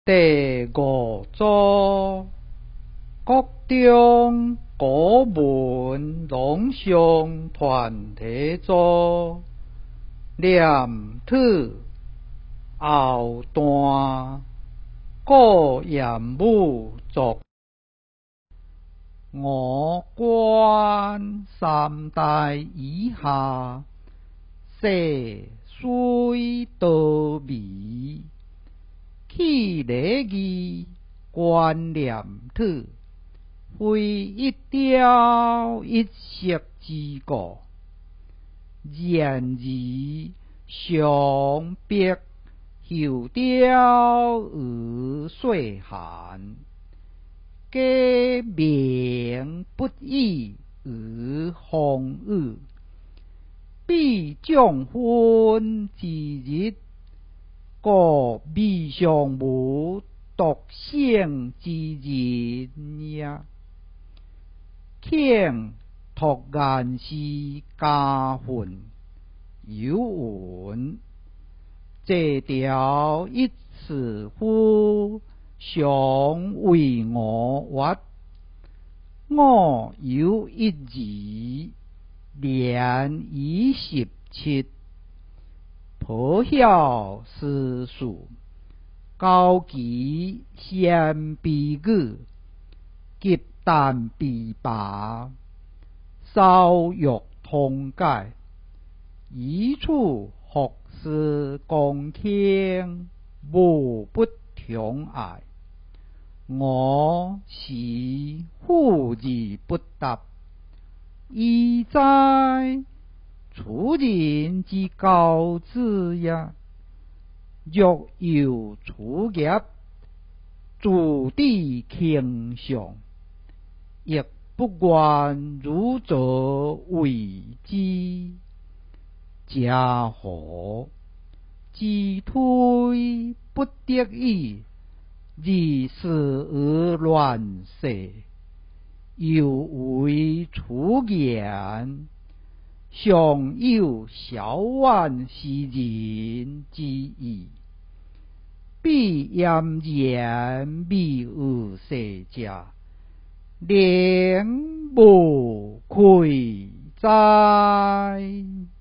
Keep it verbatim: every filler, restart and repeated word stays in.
第五组国中古文朗诵团体组念thư后段顾炎武作。我观三代以下，世虽多微，起礼义观念thư，非一朝一夕之故。然而常必后雕而岁寒，皆名不义而风雨。必将婚之日，故未尝无独省之人也。卿托颜氏家训有云：这条一尺夫，常为我曰。我有一儿，年已十七，颇晓诗书，高其先避语，极但必拔，稍欲通解，一处学识公卿，无不宠爱。我时妇而不答，宜哉楚人之高志也！若有楚业，自地倾向，亦不愿如则为之。家何击退不得已，而事而乱世，又为楚言，尚有小怨诗人之意。必佯言美而世者，宁无愧哉！